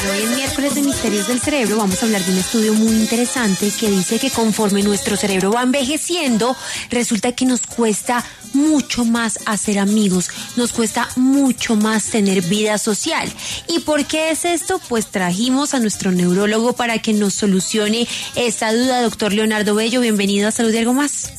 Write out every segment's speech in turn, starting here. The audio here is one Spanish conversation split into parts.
Hoy en miércoles de Misterios del Cerebro vamos a hablar de un estudio muy interesante que dice que conforme nuestro cerebro va envejeciendo, resulta que nos cuesta mucho más hacer amigos, nos cuesta mucho más tener vida social. ¿Y por qué es esto? Pues trajimos a nuestro neurólogo para que nos solucione esta duda. Doctor Leonardo Bello, bienvenido a Salud y Algo Más.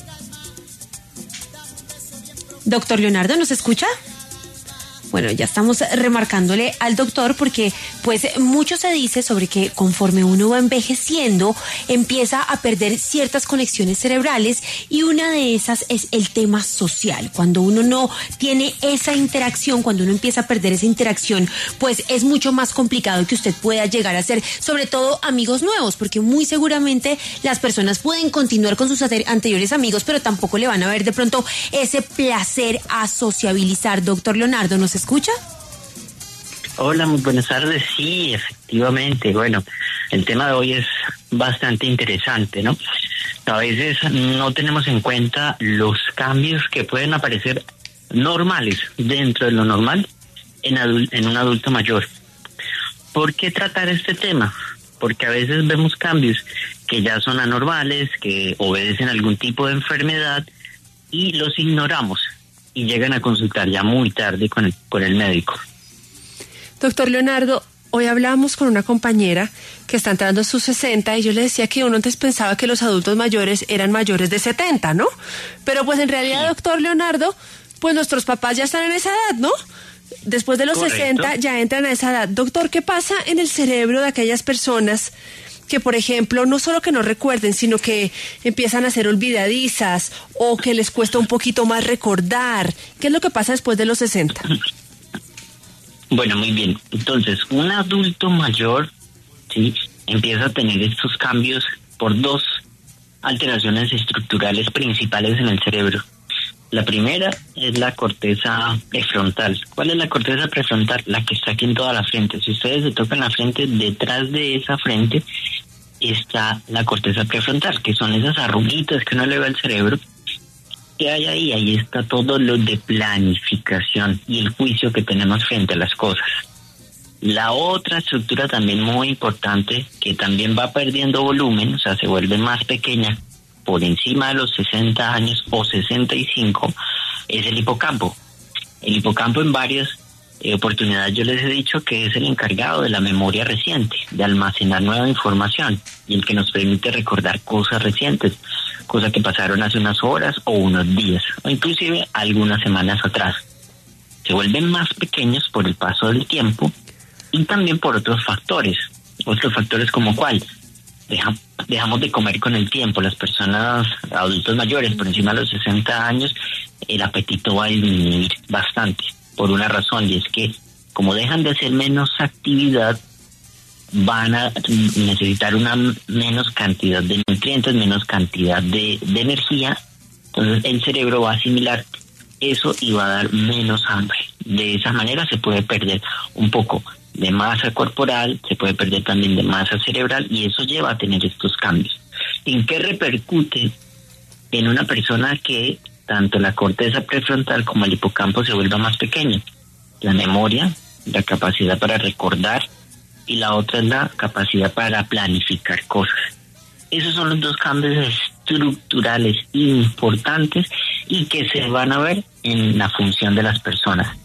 Doctor Leonardo, ¿nos escucha? Bueno, ya estamos remarcándole al doctor porque pues mucho se dice sobre que conforme uno va envejeciendo empieza a perder ciertas conexiones cerebrales y una de esas es el tema social. Cuando uno no tiene esa interacción, cuando uno empieza a perder esa interacción, pues es mucho más complicado que usted pueda llegar a ser sobre todo amigos nuevos, porque muy seguramente las personas pueden continuar con sus anteriores amigos, pero tampoco le van a ver de pronto ese placer a sociabilizar. Doctor Leonardo, ¿nos escucha? Hola, muy buenas tardes. Sí, efectivamente. Bueno, el tema de hoy es bastante interesante, ¿no? A veces no tenemos en cuenta los cambios que pueden aparecer normales dentro de lo normal en un adulto mayor. ¿Por qué tratar este tema? Porque a veces vemos cambios que ya son anormales, que obedecen a algún tipo de enfermedad y los ignoramos y llegan a consultar ya muy tarde con el médico. Doctor Leonardo, hoy hablábamos con una compañera que está entrando a sus 60 y yo le decía que uno antes pensaba que los adultos mayores eran mayores de 70, ¿no? Pero pues en realidad, sí. Doctor Leonardo, pues nuestros papás ya están en esa edad, ¿no? Después de los Correcto. 60 ya entran a esa edad. Doctor, ¿qué pasa en el cerebro de aquellas personas que, por ejemplo, no solo que no recuerden, sino que empiezan a ser olvidadizas o que les cuesta un poquito más recordar? ¿Qué es lo que pasa después de los 60? Bueno, muy bien. Entonces, un adulto mayor, sí, empieza a tener estos cambios por dos alteraciones estructurales principales en el cerebro. La primera es la corteza prefrontal. ¿Cuál es la corteza prefrontal? La que está aquí en toda la frente. Si ustedes se tocan la frente, detrás de esa frente está la corteza prefrontal, que son esas arruguitas que uno le ve al cerebro. ¿Qué hay ahí? Ahí está todo lo de planificación y el juicio que tenemos frente a las cosas. La otra estructura también muy importante, que también va perdiendo volumen, o sea, se vuelve más pequeña por encima de los 60 años o 65, es el hipocampo. El hipocampo en varias oportunidades yo les he dicho que es el encargado de la memoria reciente, de almacenar nueva información y el que nos permite recordar cosas recientes, cosas que pasaron hace unas horas o unos días o inclusive algunas semanas atrás. Se vuelven más pequeños por el paso del tiempo y también por otros factores como ¿cuál? Dejamos de comer con el tiempo. Las personas, adultos mayores por encima de los 60 años, el apetito va a disminuir bastante por una razón, y es que como dejan de hacer menos actividad, van a necesitar una menos cantidad de nutrientes, menos cantidad de energía. Entonces el cerebro va a asimilar eso y va a dar menos hambre. De esa manera se puede perder un poco de masa corporal, se puede perder también de masa cerebral y eso lleva a tener estos cambios. ¿En qué repercute? En una persona que tanto la corteza prefrontal como el hipocampo se vuelva más pequeño. La memoria, la capacidad para recordar y la otra es la capacidad para planificar cosas. Esos son los dos cambios estructurales importantes y que se van a ver en la función de las personas.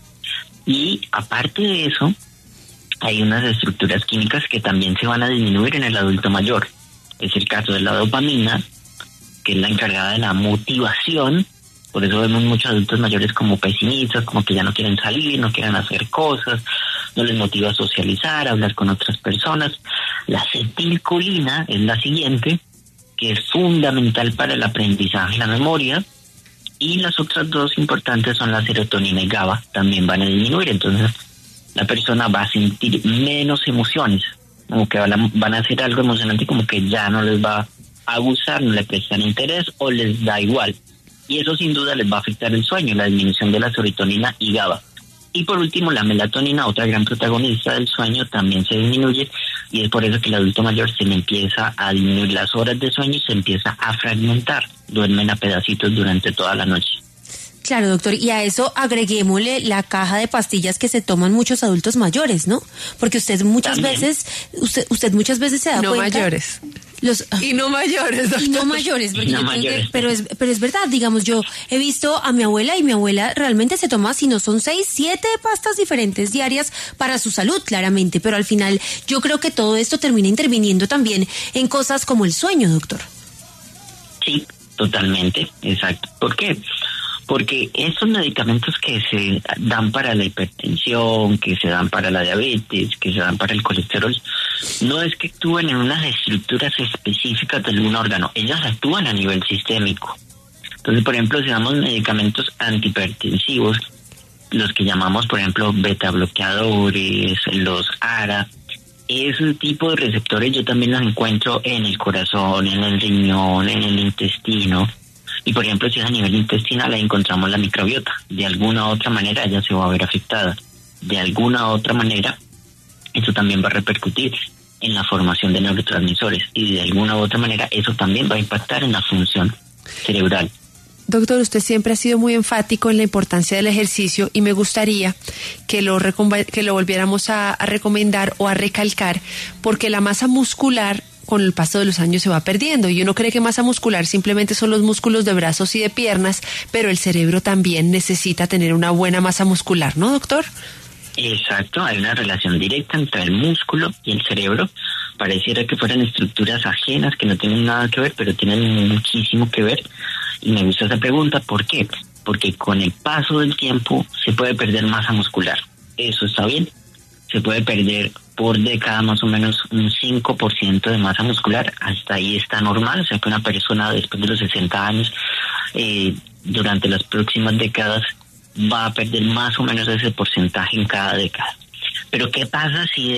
Y aparte de eso, hay unas estructuras químicas que también se van a disminuir en el adulto mayor. Es el caso de la dopamina, que es la encargada de la motivación. Por eso vemos muchos adultos mayores como pesimistas, como que ya no quieren salir, no quieren hacer cosas, no les motiva a socializar, a hablar con otras personas. La acetilcolina es la siguiente, que es fundamental para el aprendizaje y la memoria. Y las otras dos importantes son la serotonina y GABA, también van a disminuir. Entonces la persona va a sentir menos emociones, como que van a hacer algo emocionante, como que ya no les va a gustar, no le prestan interés o les da igual. Y eso sin duda les va a afectar el sueño, la disminución de la serotonina y GABA. Y por último, la melatonina, otra gran protagonista del sueño, también se disminuye y es por eso que el adulto mayor se le empieza a disminuir las horas de sueño y se empieza a fragmentar. Duermen a pedacitos durante toda la noche. Claro, doctor, y a eso agreguémosle la caja de pastillas que se toman muchos adultos mayores, ¿no? Porque usted muchas veces se da no cuenta. Mayores. Y no mayores, doctor. Y no mayores, porque no yo mayores. creo que, pero es verdad, digamos, yo he visto a mi abuela y mi abuela realmente se toma, si no son 6, 7 pastas diferentes diarias para su salud, claramente, pero al final yo creo que todo esto termina interviniendo también en cosas como el sueño, doctor. Sí, totalmente, exacto. ¿Por qué? Porque estos medicamentos que se dan para la hipertensión, que se dan para la diabetes, que se dan para el colesterol, no es que actúen en unas estructuras específicas de algún órgano, ellas actúan a nivel sistémico. Entonces, por ejemplo, si damos medicamentos antihipertensivos, los que llamamos, por ejemplo, beta bloqueadores, los ARA, ese tipo de receptores yo también los encuentro en el corazón, en el riñón, en el intestino. Y por ejemplo, si es a nivel intestinal, ahí encontramos la microbiota. De alguna u otra manera ella se va a ver afectada. De alguna u otra manera, eso también va a repercutir en la formación de neurotransmisores. Y de alguna u otra manera, eso también va a impactar en la función cerebral. Doctor, usted siempre ha sido muy enfático en la importancia del ejercicio y me gustaría que lo volviéramos a recomendar o a recalcar, porque la masa muscular con el paso de los años se va perdiendo y uno cree que masa muscular simplemente son los músculos de brazos y de piernas, pero el cerebro también necesita tener una buena masa muscular, ¿no, doctor? Exacto, hay una relación directa entre el músculo y el cerebro. Pareciera que fueran estructuras ajenas que no tienen nada que ver, pero tienen muchísimo que ver. Y me gusta esa pregunta, ¿por qué? Porque con el paso del tiempo se puede perder masa muscular. Eso está bien. Se puede perder por década más o menos un 5% de masa muscular. Hasta ahí está normal. O sea que una persona después de los 60 años, durante las próximas décadas, va a perder más o menos ese porcentaje en cada década. Pero ¿qué pasa si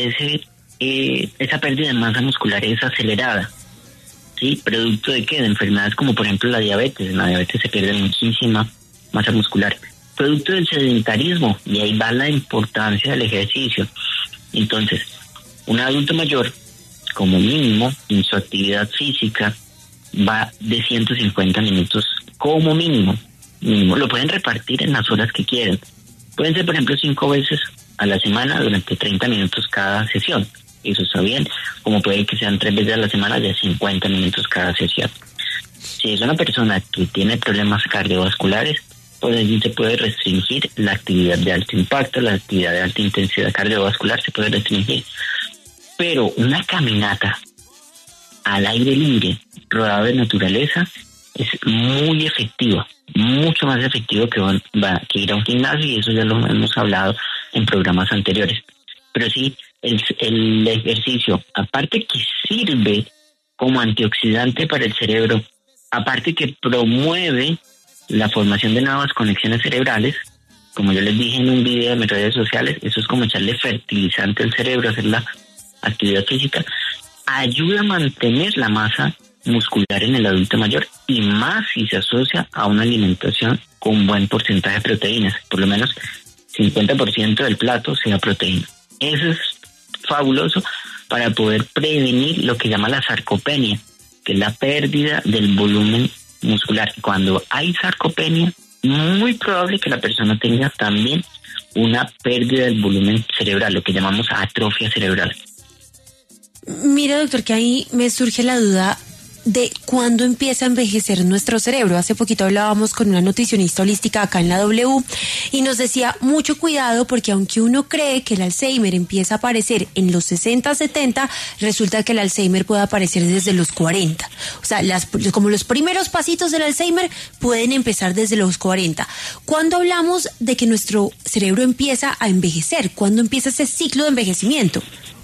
esa pérdida de masa muscular es acelerada? ¿Sí? ¿Producto de qué? De enfermedades como por ejemplo la diabetes. En la diabetes se pierde muchísima masa muscular. Producto del sedentarismo, y ahí va la importancia del ejercicio. Entonces, un adulto mayor, como mínimo, en su actividad física, va de 150 minutos como mínimo. Lo pueden repartir en las horas que quieran. Pueden ser, por ejemplo, 5 veces a la semana durante 30 minutos cada sesión. Eso está bien. Como puede que sean 3 veces a la semana de 50 minutos cada sesión. Si es una persona que tiene problemas cardiovasculares, pues allí se puede restringir la actividad de alto impacto, la actividad de alta intensidad cardiovascular se puede restringir. Pero una caminata al aire libre, rodeado de naturaleza, es muy efectiva, mucho más efectivo que ir a un gimnasio, y eso ya lo hemos hablado en programas anteriores. Pero sí, el ejercicio, aparte que sirve como antioxidante para el cerebro, aparte que promueve la formación de nuevas conexiones cerebrales, como yo les dije en un video de mis redes sociales, eso es como echarle fertilizante al cerebro, hacer la actividad física, ayuda a mantener la masa muscular en el adulto mayor, y más si se asocia a una alimentación con buen porcentaje de proteínas, por lo menos 50% del plato sea proteína. Eso es fabuloso para poder prevenir lo que llama la sarcopenia, que es la pérdida del volumen muscular. Cuando hay sarcopenia, muy probable que la persona tenga también una pérdida del volumen cerebral, lo que llamamos atrofia cerebral. Mira, doctor, que ahí me surge la duda de cuándo empieza a envejecer nuestro cerebro. Hace poquito hablábamos con una nutricionista holística acá en la W y nos decía mucho cuidado, porque aunque uno cree que el Alzheimer empieza a aparecer en los 60, 70, resulta que el Alzheimer puede aparecer desde los 40. O sea, como los primeros pasitos del Alzheimer pueden empezar desde los 40. ¿Cuándo hablamos de que nuestro cerebro empieza a envejecer? ¿Cuándo empieza ese ciclo de envejecimiento?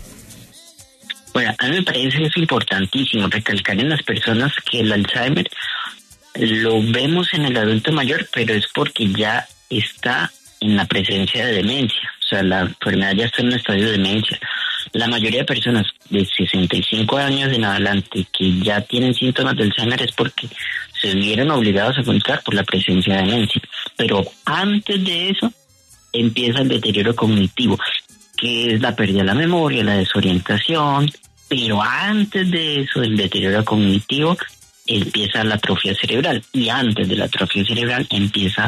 Bueno, a mí me parece eso importantísimo, recalcar en las personas que el Alzheimer lo vemos en el adulto mayor, pero es porque ya está en la presencia de demencia. O sea, la enfermedad ya está en un estadio de demencia. La mayoría de personas de 65 años en adelante que ya tienen síntomas de Alzheimer es porque se vieron obligados a consultar por la presencia de demencia. Pero antes de eso empieza el deterioro cognitivo, que es la pérdida de la memoria, la desorientación. Pero antes de eso, del deterioro cognitivo, empieza la atrofia cerebral. Y antes de la atrofia cerebral empieza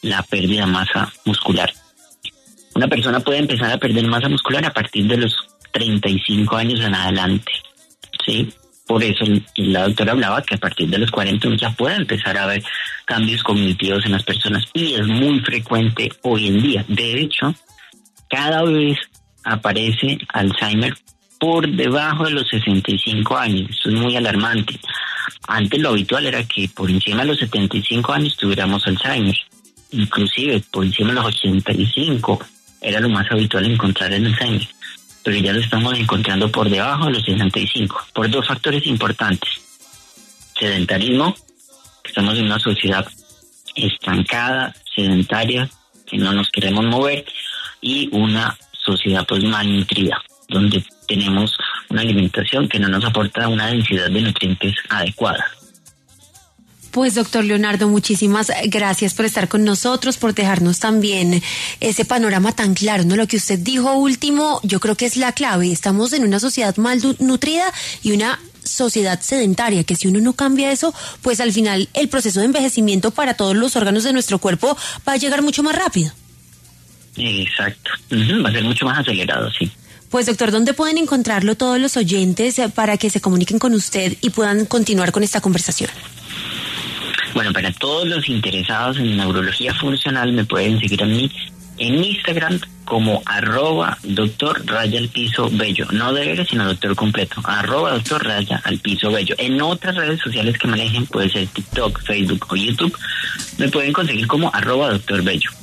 la pérdida de masa muscular. Una persona puede empezar a perder masa muscular a partir de los 35 años en adelante, ¿sí? Por eso la doctora hablaba que a partir de los 40 uno ya puede empezar a ver cambios cognitivos en las personas, y es muy frecuente hoy en día. De hecho, cada vez aparece Alzheimer por debajo de los 65 años. Esto es muy alarmante. Antes lo habitual era que por encima de los 75 años tuviéramos Alzheimer. Inclusive por encima de los 85 era lo más habitual encontrar el Alzheimer. Pero ya lo estamos encontrando por debajo de los 65, por dos factores importantes. Sedentarismo, estamos en una sociedad estancada, sedentaria, que no nos queremos mover, y una sociedad pues malnutrida, donde tenemos una alimentación que no nos aporta una densidad de nutrientes adecuada. Pues doctor Leonardo, muchísimas gracias por estar con nosotros, por dejarnos también ese panorama tan claro, ¿no? Lo que usted dijo último, yo creo que es la clave. Estamos en una sociedad malnutrida y una sociedad sedentaria, que si uno no cambia eso, pues al final el proceso de envejecimiento para todos los órganos de nuestro cuerpo va a llegar mucho más rápido. Exacto, va a ser mucho más acelerado, sí. Pues doctor, ¿dónde pueden encontrarlo todos los oyentes para que se comuniquen con usted y puedan continuar con esta conversación? Bueno, para todos los interesados en neurología funcional me pueden seguir a mí en Instagram como @doctor_bello, no de R, sino doctor completo, @doctor_bello. En otras redes sociales que manejen, puede ser TikTok, Facebook o YouTube, me pueden conseguir como @doctorbello.